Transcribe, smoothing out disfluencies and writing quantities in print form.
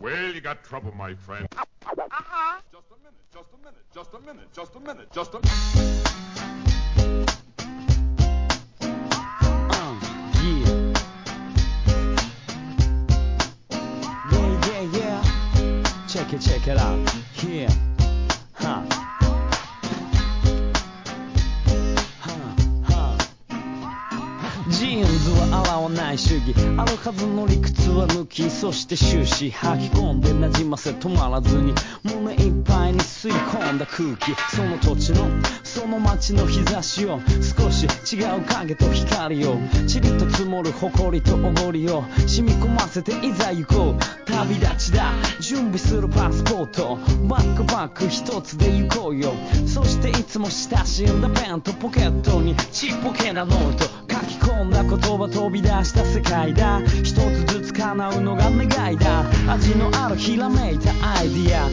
Well, you got trouble, my friend. Just a minute, just a minute, just a minute, just a minute, just a minute. Yeah. Check it out. Here.ジーンズは洗わない主義あるはずの理屈は抜きそして終始吐き込んでなじませ止まらずに胸いっぱいに吸い込んだ空気その土地のその街の日差しを少し違う影と光をちりと積もる誇りとおごりを染み込ませていざ行こう旅立ちだ準備するパスポートバックパック一つで行こうよそしていつも親しんだペンとポケットにちっぽけなノート書き込んだ言葉飛び出した世界だ一つずつ叶うのが願いだ味のあるひらめいたアイディア